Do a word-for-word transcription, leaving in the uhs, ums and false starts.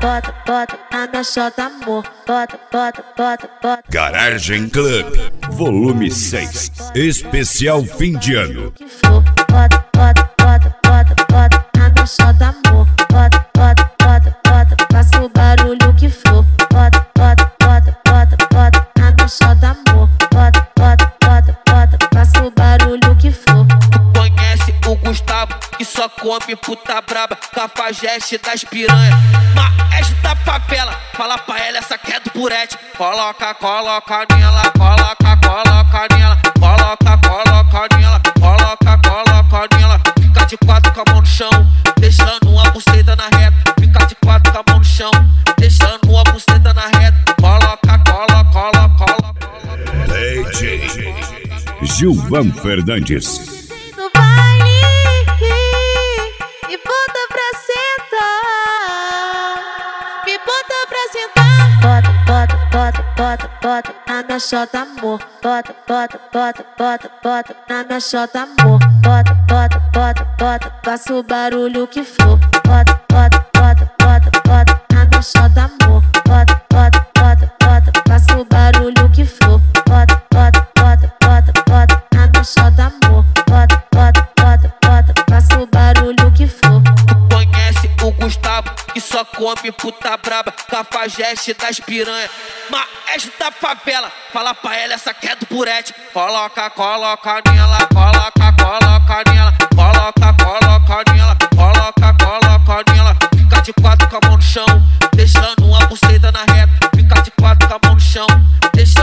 bota, bota na minha chota, amor. Bota, bota, bota, bota. Garagem Club, volume seis, especial fim de ano. Bota, bota, bota, bota, bota na minha chota, amor. Bota, bota, bota, bota, faça o barulho que for. Bota, bota, bota, bota, bota na minha chota, amor. Bota, bota, bota, bota, faça o barulho que for. Conhece o Gustavo, que só come puta braba, cafajeste das piranha, maestro da favela. Fala pra ela, essa que é do Purete. Coloca, coloca nela, coloca, coloca nela, coloca, coloca nela, coloca, coloca nela. Fica de quatro com a mão no chão, deixando uma buceta na reta. Fica de quatro com a mão no chão, deixando uma buceta na reta. Coloca, coloca, coloca, coloca. D J Gilvan Fernandes. No baile e bota pra sentar, me bota pra sentar. Bota, bota, bota, bota, bota na minha chota, amor. Bota, bota, bota, bota, bota na minha chota, amor. Bota, bota, bota, bota, faça o barulho que for. Bota, bota, bota, bota, bota na minha chota, amor. Bota, bota, bota, bota, faça o barulho que for. Bota, bota, bota, bota, bota na minha chota, amor. Bota, bota, bota, bota, faça o barulho que for. Conhece o Gustavo, que só come puta braba, cafajeste das piranha, maestro da favela. Fala pra ela, essa que é do Purete. Coloca, coloca nela, coloca, coloca nela, coloca, coloca nela, coloca, coloca nela. Fica de quatro com a mão no chão, deixando uma buceta na reta. Fica de quatro com a mão no chão, deixando